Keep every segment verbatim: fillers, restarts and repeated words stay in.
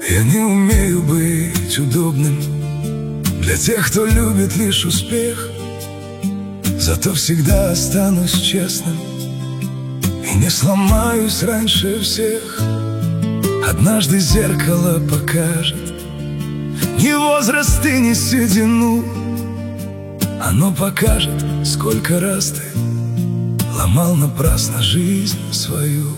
Я не умею быть удобным для тех, кто любит лишь успех. Зато всегда останусь честным и не сломаюсь раньше всех. Однажды зеркало покажет ни возраст и ни седину. Оно покажет, сколько раз ты ломал напрасно жизнь свою.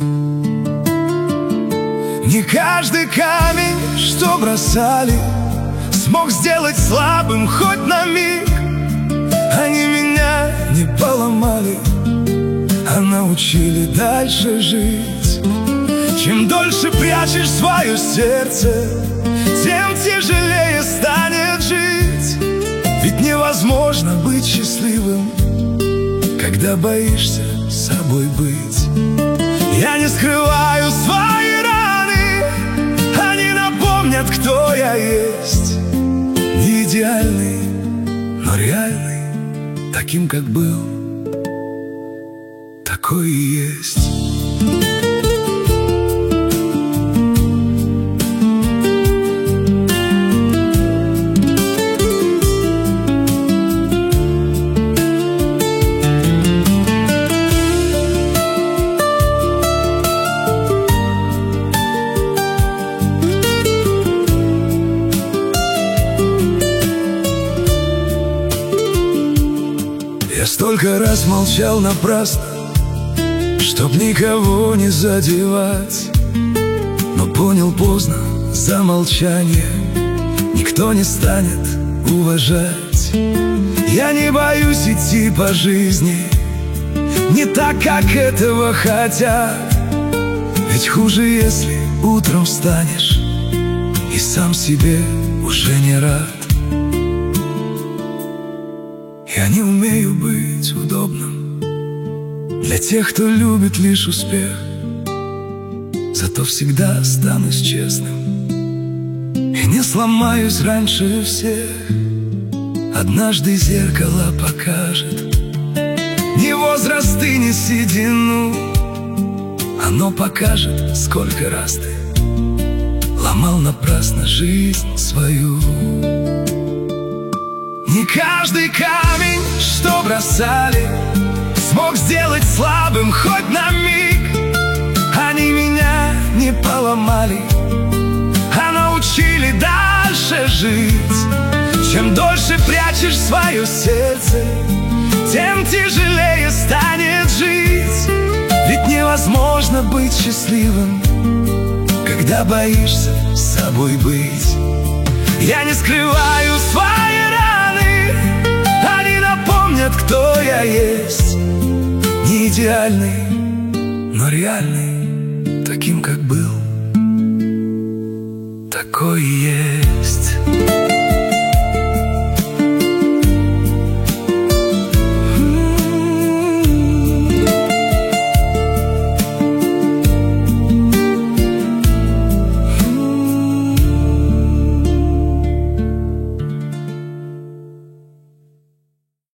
Не каждый камень, что бросали, смог сделать слабым хоть на миг. Они меня не поломали, а научили дальше жить. Чем дольше прячешь свое сердце, тем тяжелее станет жить. Ведь невозможно быть счастливым, когда боишься собой быть. Я не скрываю свои раны, они напомнят, кто я есть. Не идеальный, но реальный, таким, как был, такой и есть. Я столько раз молчал напрасно, чтоб никого не задевать. Но понял поздно, за молчание никто не станет уважать. Я не боюсь идти по жизни не так, как этого хотят. Ведь хуже, если утром встанешь и сам себе уже не рад. Я не умею быть удобным для тех, кто любит лишь успех. Зато всегда останусь честным и не сломаюсь раньше всех. Однажды зеркало покажет ни возраст и ни седину. Оно покажет, сколько раз ты ломал напрасно жизнь свою. Не каждый камень, что бросали, смог сделать слабым хоть на миг. Они меня не поломали, а научили дальше жить. Чем дольше прячешь свое сердце, тем тяжелее станет жить. Ведь невозможно быть счастливым, когда боишься собой быть. Я не скрываю свои раны, они напомнят, кто я есть. Не идеальный, но реальный, таким, как был, такой и есть.